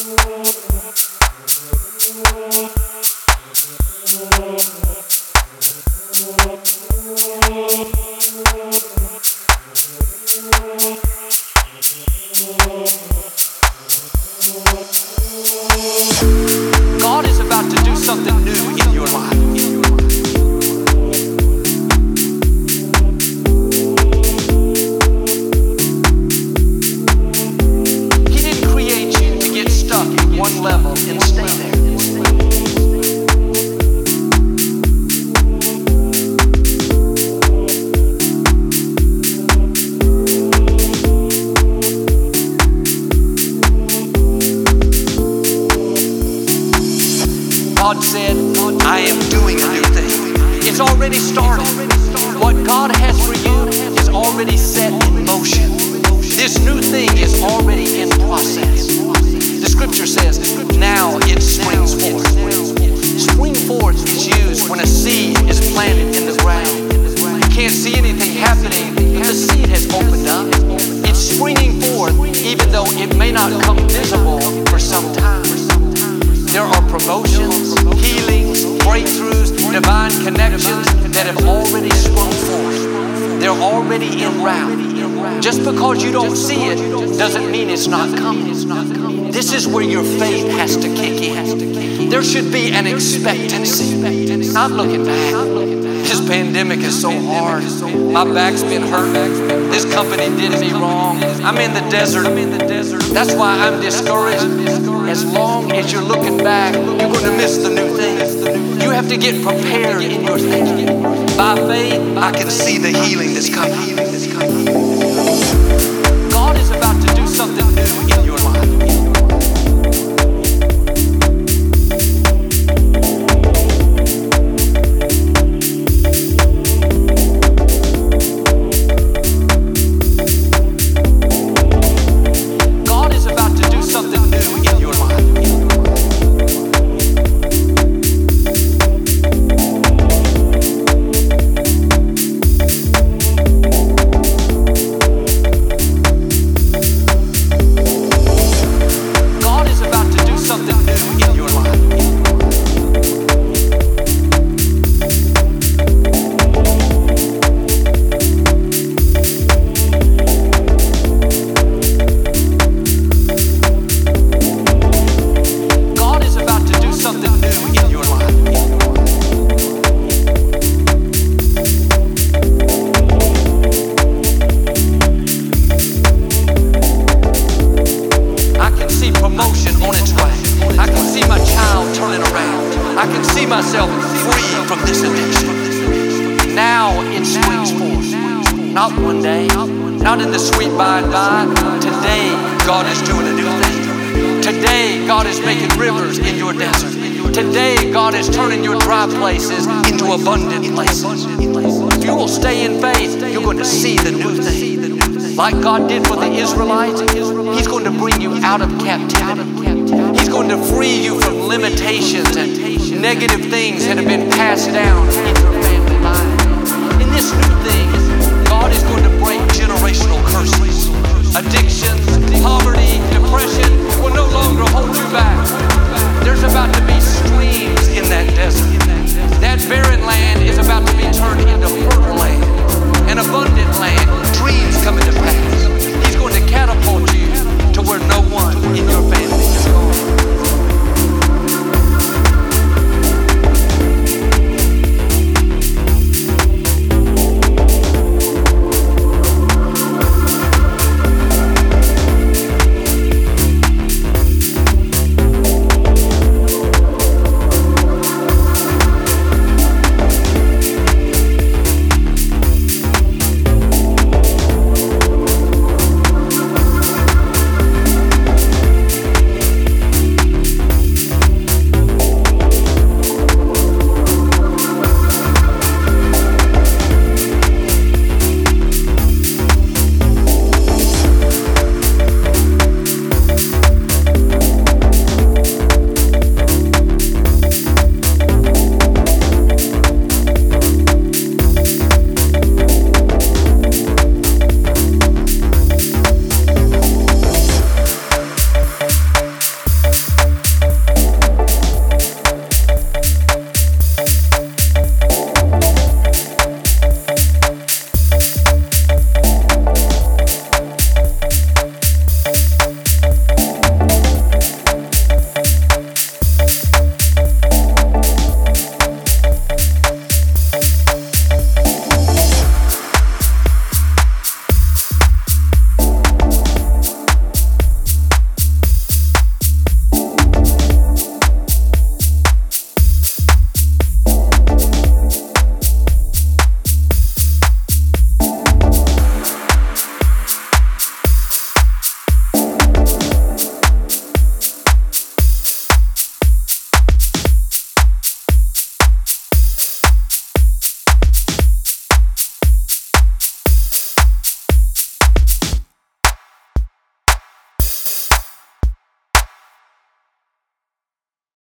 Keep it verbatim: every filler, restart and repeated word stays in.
God is about to do something new in your life. He didn't create you to get stuck in one level and stay there. God said, I am doing a new thing. It's already started. What God has for you is already set in motion. This new thing is already in process. The scripture says, now it springs forth. Spring forth is used when a seed is planted in the ground. You can't see anything happening, but the seed has opened up. It's springing forth even though it may not come visible for some time. There are promotions, healings, breakthroughs, divine connections that have already sprung forth. They're already en route. Just because you don't see it doesn't mean it's not coming. This is where your faith has to kick in. There should be an expectancy. Not looking back. This pandemic is so hard. My back's been hurt. This company did me wrong. I'm in the desert. That's why I'm discouraged. As long as you're looking back, you're going to miss the new thing. You have to get prepared in your thinking. By faith, I can see the healing that's coming. God is about to do something new in your life. I can see myself free from this addiction. Now it springs forth. Not one day, not in the sweet by and by. Today, God is doing a new thing. Today, God is making rivers in your desert. Today, God is turning your dry places into abundant places. If you will stay in faith, you're going to see the new thing. Like God did for the Israelites, He's going to bring you out of captivity. He's going to free you from limitations and negative things that have been passed down in your family line. In this new thing, God is going to break generational curses, addictions, poverty,